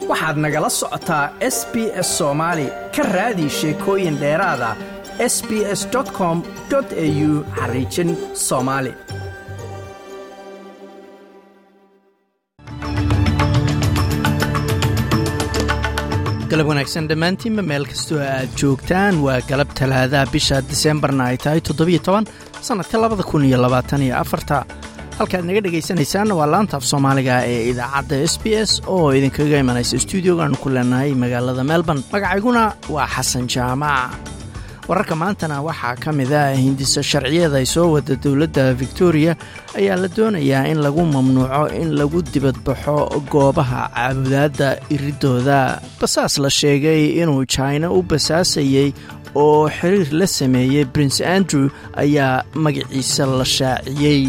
waxaad nagala socotaa SBS Soomaali ka raadi sheekooyin dheeraada sbs.com.au/Somali. galab wanaagsan dhammaantiinba meel kastoo aad joogtaan waa galab talaadaha bisha Diseembarna ay tahay 17 sanadka 2024. halkaad naga dhagaysanaysaan waa laanta af Soomaaliga ee idaacadda SBS oo idinkaga imanaysa stuudiogan ku leenahay magaalada Melbourne. magacayguna waa Xasan Jaamac. wararka maantana waxaa ka mid ah hindisa sharciyada ay soo wada dowladda Victoria ayaa la doonayaa in lagu mamnuuco in lagu dibadbaxo goobaha caabudaadda iridooda. basaas la sheegay inuu China u basaasayay oo xiriir la sameeyay Prince Andrew ayaa magaciisa la shaaciyay.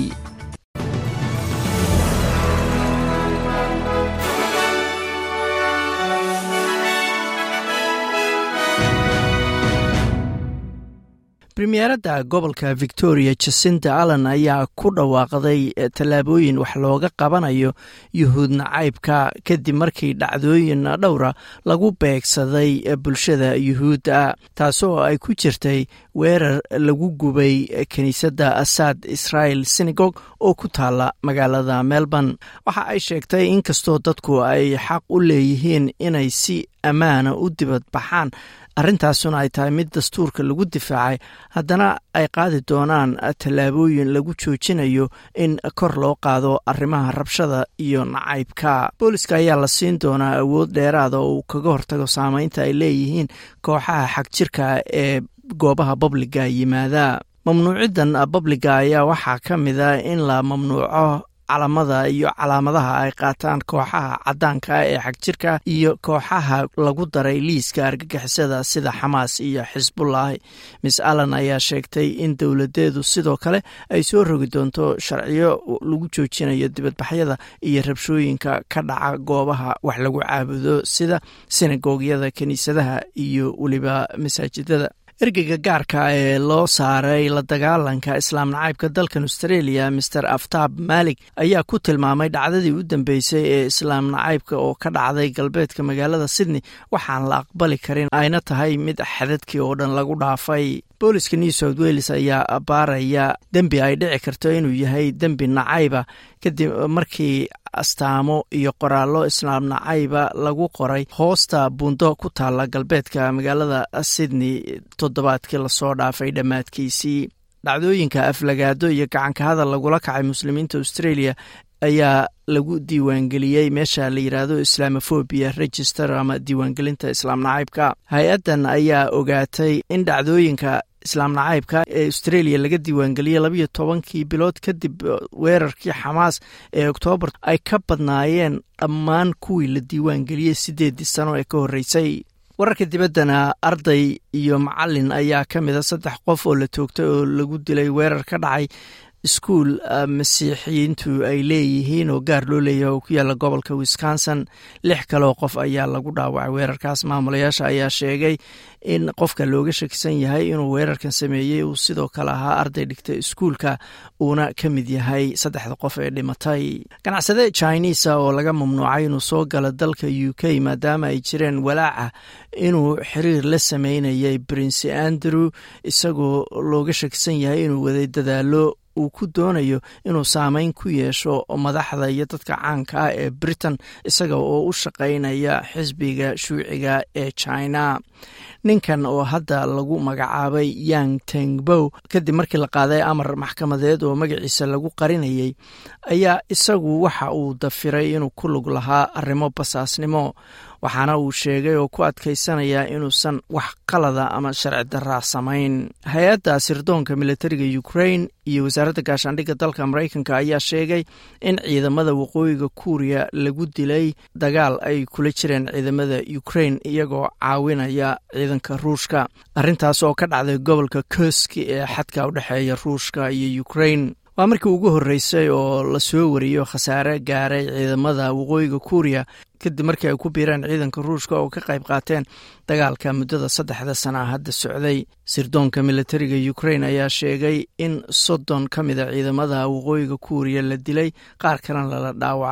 Premierada gobolka Victoria Jacinta Allen ayaa ku dhawaaqday tallaabooyin wax looga qabanayo yuhuud nacaybka kadib markii dhacdooyin dhowra lagu beegsaday bulshada yuhuudda, taasoo ay ku jirtay weerar lagu gubay kiniisadda Asad Israel Synagogue oo ku taala magaalada Melbourne. waxa ay sheegtay in kastoo dadku ay xaq u leeyihiin inay si ammaana u dibadbaxaan, arrintaasuna ay tahay mid dastuurka lagu difaacay, haddana ay qaadi doonaan tallaabooyin lagu joojinayo in kor loo qaado arrimaha rabshada iyo nacaybka. booliska ayaa la siin doonaa awood dheeraada oo uu kaga hortago saamaynta ay leeyihiin kooxaha xagjirka ee goobaha babliga yimaada. mamnuuciddan babliga ayaa waxaa ka mid ah in la mamnuuco calamada iyo calaamadaha ay qaataan kooxaha caddaanka ee xagjirka iyo kooxaha lagu daray liiska argagixisada sida Xamaas iyo Xisbullah. Miss Allen ayaa sheegtay in dowladeedu sidoo kale ay soo rogi doonto sharciyo lagu joojinayo dibadbaxyada iyo rabshooyinka ka dhaca goobaha wax lagu caabudo sida sinagogyada, kiniisadaha iyo weliba masaajidada. ergeyga gaarka ee loo saaray la dagaalanka islaam nacaybka dalkan Australia Mr. Aftab Malik ayaa ku tilmaamay dhacdadii u dambeysay ee islaam nacaybka oo ka dhacday galbeedka magaalada Sydney waxaan la aqbali karin, ayna tahay mid xadadkii oo dhan lagu dhaafay. booliska New South Wales ayaa baaraya dembi ay dhici karto inuu yahay dembi nacayba kadib markii astaamo iyo qoraallo islaam nacayba lagu qoray hoosta buundo ku taala galbeedka magaalada Sydney toddobaadkii lasoo dhaafay dhammaadkiisii. dhacdooyinka aflagaado iyo gacanka hadal lagula kacay muslimiinta Australia ayaa lagu diiwaangeliyey meesha la yiraahdo Islamophobia Register ama diiwaangelinta islaam nacaybka. hay-addan ayaa ogaatay in dhacdooyinka islaam nacaybka ee Australia laga diiwaangeliyey 12 bilood kadib weerarkii Xamaas ee Oktoobar ay ka badnaayeen dhammaan kuwii la diiwaangeliyey 8 sano ee ka horreysay. wararka dibaddana arday iyo macallin ayaa ka mid ah 3 qof oo la toogtay oo lagu dilay weerar ka dhacay iskuul masiixiyiintu ay leeyihiin oo gaar loo leeyahay oo ku yaala gobolka Wisconsin. 6 kaloo qof ayaa lagu dhaawacay weerarkaas. maamulayaasha ayaa sheegay in qofka looga shakisan yahay inuu weerarkan sameeyey uu sidoo kale ahaa arday dhigtay iskuulka uuna ka mid yahay 3 qof ee dhimatay. ganacsade Chinese oo laga mamnuucay inuu soo galo dalka UK maadaama ay jireen walaaca inuu xiriir la sameynayay Prince Andrew, isagoo looga shakisan yahay inuu waday dadaalo uu ku doonayo inuu saameyn ku yeesho madaxda iyo dadka caanka ah ee Britain isaga oo u shaqaynaya xisbiga shuuciga ee China. ninkan oo hadda lagu magacaabay Yang Tengbo kadib markii la qaaday amar maxkamadeed oo magaciisa lagu qarinayay ayaa isagu waxa uu dafiray inuu ku lug lahaa arrimo basaasnimo, waxaana uu sheegay oo ku adkaysanaya inuusan wax qalada ama sharci darra samayn. hay-adda sirdoonka militariga Ukraine iyo wasaaradda gaashaandhigga dalka Mareykanka ayaa sheegay in ciidamada waqooyiga Kuuriya lagu dilay dagaal ay kula jireen ciidamada Ukraine iyagoo caawinaya ciidanka Ruushka. arrintaas oo ka dhacday gobolka Kursk ee xadka u dhexeeya Ruushka iyo Ukraine. waa markii ugu horreysay oo la soo wariyo khasaare gaaray ciidamada waqooyiga Kuuriya kadib markii ay ku biireen ciidanka Ruushka oo ka qayb qaateen dagaalka muddada 3 sano hadda socday. sirdoonka militariga Ukraine ayaa sheegay in 30 ka mid ah ciidamada waqooyiga Kuuriya la dilay, qaar kalena la dhaawacay.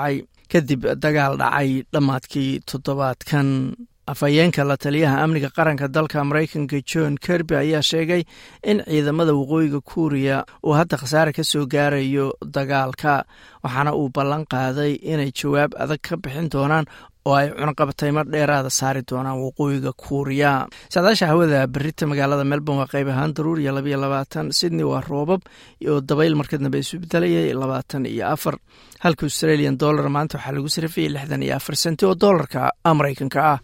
kadib dagaal dhacay dhammaadkii toddobaadkan. afhayeenka la taliyaha amniga qaranka dalka maraykanka John Kirby ayaa sheegay in ciidamada waqooyiga Kuuriya uu hadda khasaare ka soo gaarayo dagaalka, waxaana uu ballan qaaday inay jawaab adag ka bixin doonaan oo ay cunaqabataymo dheeraada saari doonaan waqooyiga Kuuriya. saadaasha hawada berita magaalada Melbourne waa qayb ahaan daruur iyo 22, Sydney waa roobab iyo dabayl markii dambe isu bedelayay 24, halka Australian dollar maanta waxaa lagu sarifayay 64 senti oo dollarka Maraykanka ah.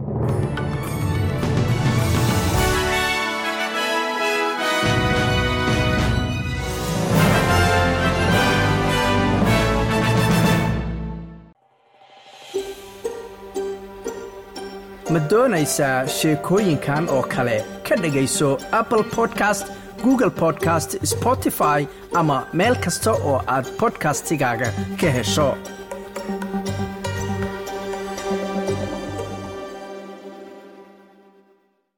ma doonaysaa sheekooyinkan oo kale ka dhegayso Apple Podcast, Google Podcast, Spotify ama meel kasta oo aad podcastigaaga ka hesho.